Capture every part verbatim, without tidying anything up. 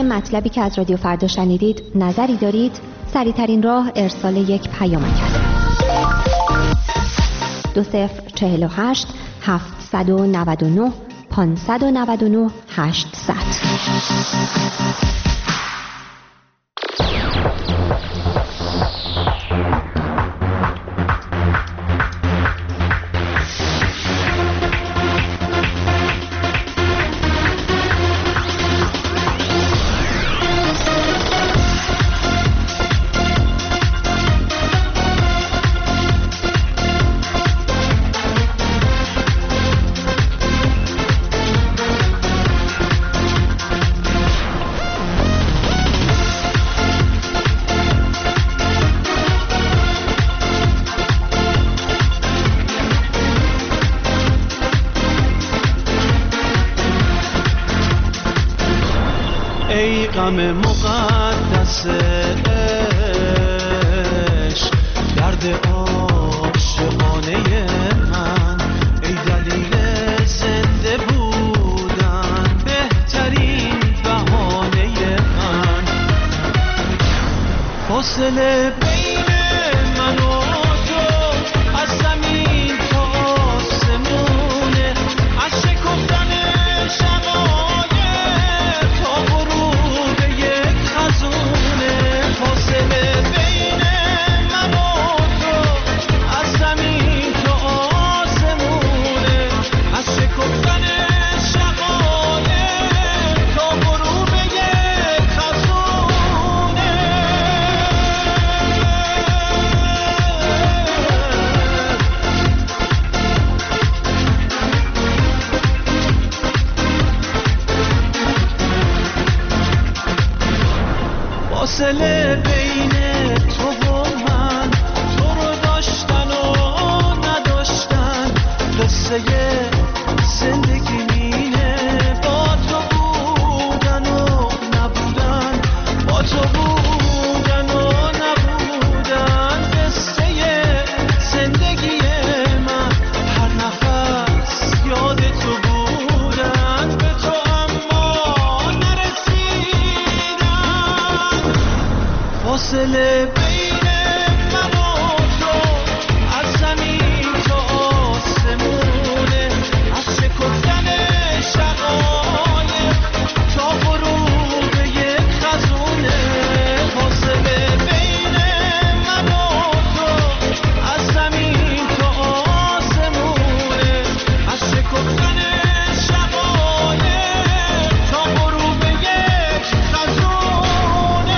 مطلبی که از رادیو فردا شنیدید نظری دارید؟ سریع‌ترین راه ارسال یک پیامک است. دو صفر چهل و هشت هفتصد و نود و نه پانصد و نود و نه هشتصد. ای غم مقدس عشق، درد عاشقانه من، ای دلیل زنده بودن، بهترین بهانه من. فاصله بین من و تو از زمین تا آسمونه، از شکفتن شقایق تا غروب یک خزونه. فاصله بین من و تو از زمین تا آسمونه، از شکفتن شقایق تا غروب یک خزونه. فاصله بین تو و من، تو رو داشتن و نداشتن، قصه زندگی مینه. با تو بودن و نبودن، با تو بودن و نبودن، قصه زندگی من. هر نفس یاد تو بودن، به تو اما نرسیدن. فاصله بین من و تو از زمین تا آسمونه، از شکفتن شقایق تا غروب یک خزونه. فاصله بین من و تو از زمین تا آسمونه، از شکفتن شقایق تا غروب یک خزونه.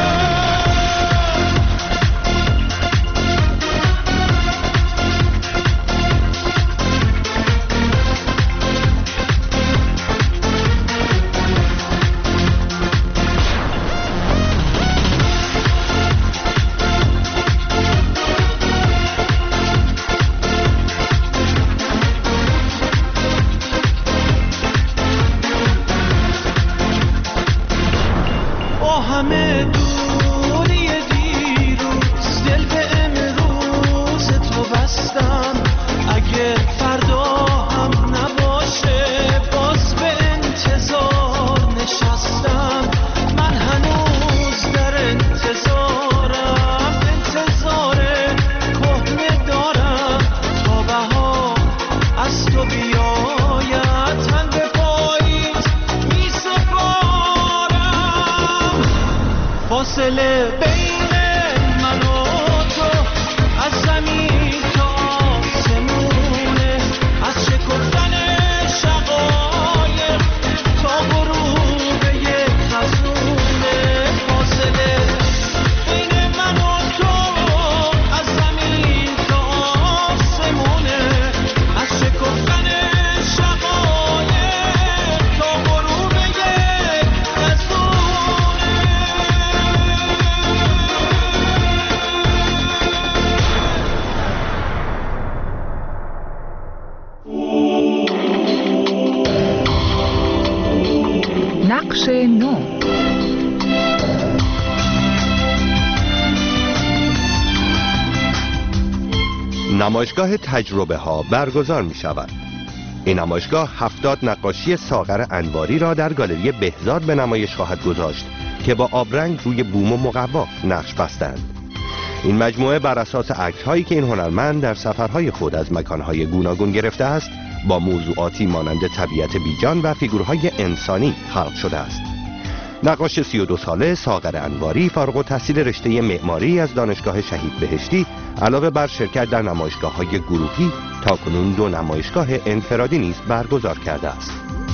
با همه دوری دیروز، دل به امروز تو بستم. اگه فردا هم نباشه، باز به انتظار نشستم. من هنوز در انتظارم، انتظار کهنه دارم تا بهار از تو بیاید. تن به پاییز می سپارم. فاصله بین من و تو از زمین تا آسمونه، از شکفتن شقایق تا غروب یک خزونه. فاصله بین من و تو از زمین تا آسمونه، از شکفتن شقایق تا غروب یک خزونه. نقش نو. نمایشگاه تجربه ها برگزار می شود. این نمایشگاه هفتاد نقاشی ساغر انواری را در گالری بهزاد به نمایش خواهد گذاشت که با آبرنگ روی بوم و مقوا نقش بستند. این مجموعه بر اساس عکس‌هایی که این هنرمند در سفرهای خود از مکان‌های گوناگون گرفته است، با موضوعاتی مانند طبیعت بیجان و فیگورهای انسانی خلق شده است. نقاش سی و دو ساله ساغر انواری فارغ التحصیل رشته معماری از دانشگاه شهید بهشتی علاوه بر شرکت در نمایشگاه‌های گروهی تاکنون دو نمایشگاه انفرادی نیز برگزار کرده است.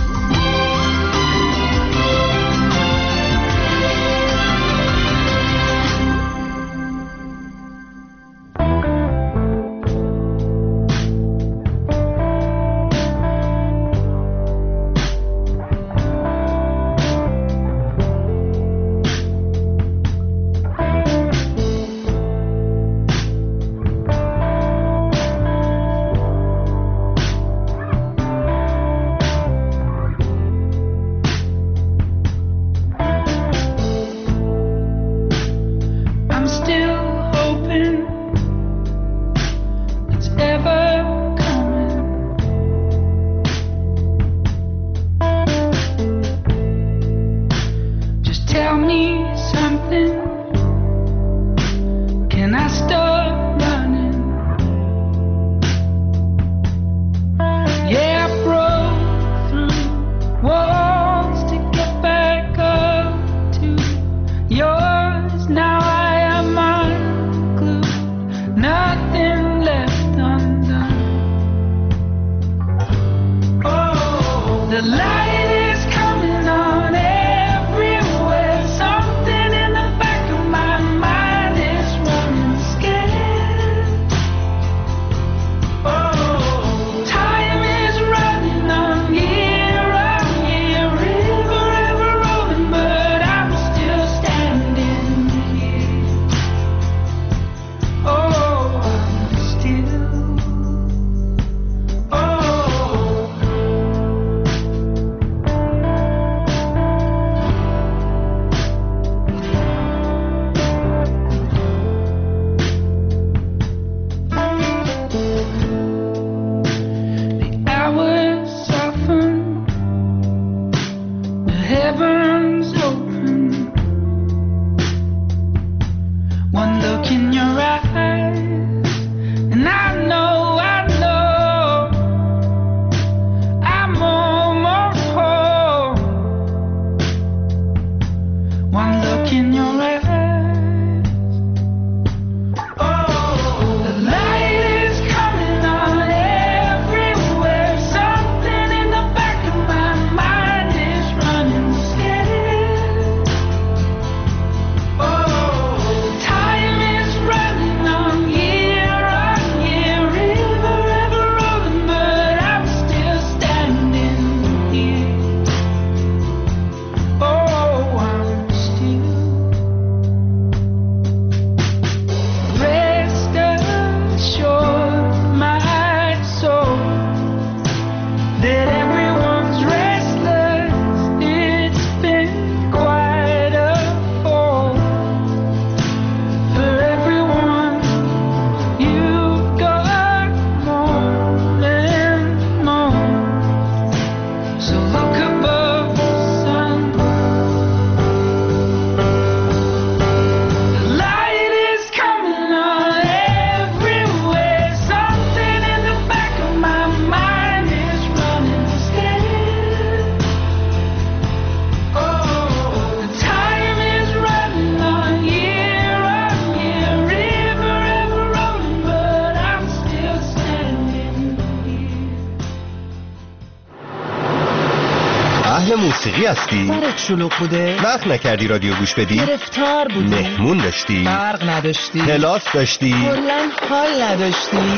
موسیقی هستی؟ سرت شلوغ بوده؟ وقت نکردی رادیو گوش بدی؟ گرفتار بودی؟ مهمون داشتی؟ برق نداشتی؟ کلاس داشتی؟ کلاً حال نداشتی؟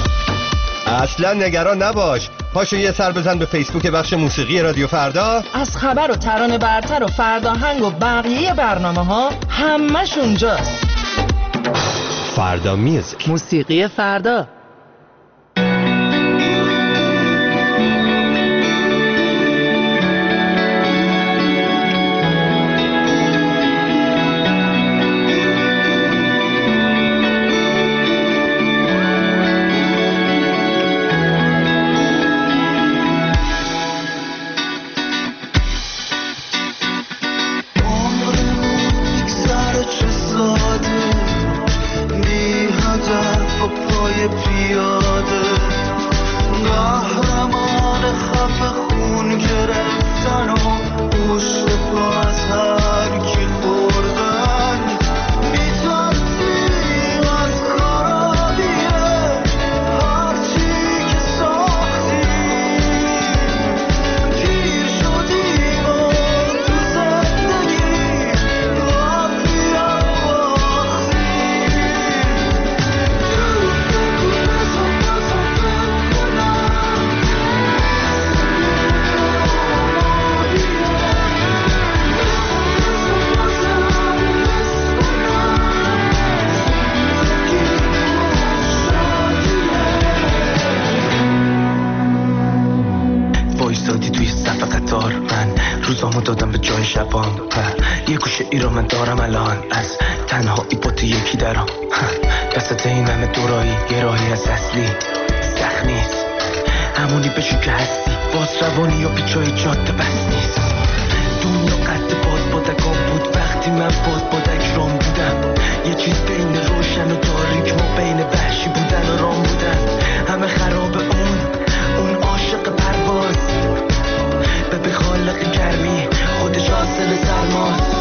اصلا نگران نباش، پاشو یه سر بزن به فیسبوک بخش موسیقی رادیو فردا. از خبر و ترانه برتر و فرداهنگ و بقیه برنامه ها همش اونجاست. فردا میوزیک، موسیقی فردا. پای پیاده قهرمان خفه خون گرفتن و پشت پا از هر کی خوردن میترسیم از خرابیه هرچی که ساختیم گیر شدیم و تو زندگی رفتی هم باختیم وایسادی توی صف قطار من روزامو دادم به جای شبام یه گوشه ای رو من دارم الان از تنهایی با تو یکی درام دستت این همه دورایی یه راهی از اصلی سخت نیست همونی بشو که هستی باز روانی و پیچای جاده بس نیست دنیا قد باد بادکان بود وقتی من باد بادک رام بودم یه چیز بین روشن و تاریک ما بین وحشی بودن و رام بودن همه خراب اون اون عاشق پرواز به به خالق گرمی خودش حاصل سرماست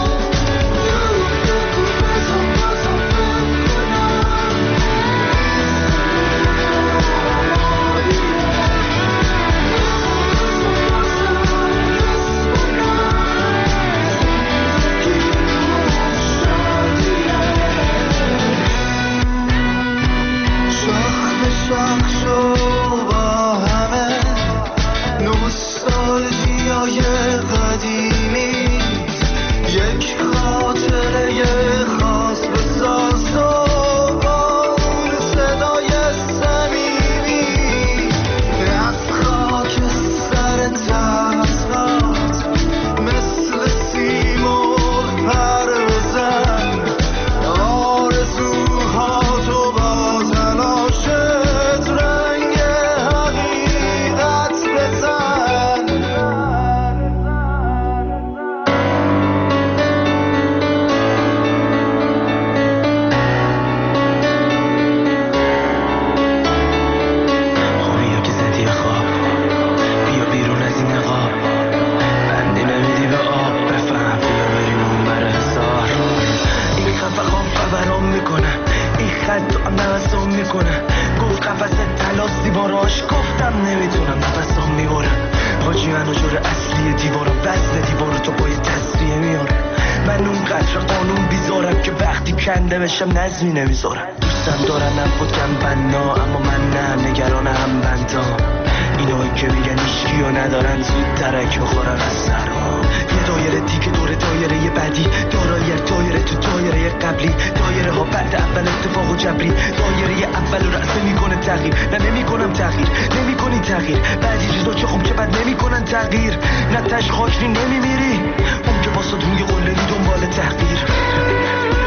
بشم نظمی نمیذارم دوستم دارنم خودم بنا اما من نه نگرانم بندام اینایی که میگن ایشکی و ندارن زود درک میخورن از سرما یه دایره دیگه دور دایره یه بعدی دارایی دایره تو دایره قبلی دایره ها بعد اول اتفاق و جبری دایره اول رو رأسه میکنه تغییر نه نمیکنم تغییر نمیکنی تغییر بعدی چیزا چه خوب چه بد نمیکنن تغییر نه تش خاکری نمیمیری اون که واسه روی قله دنبال تغییر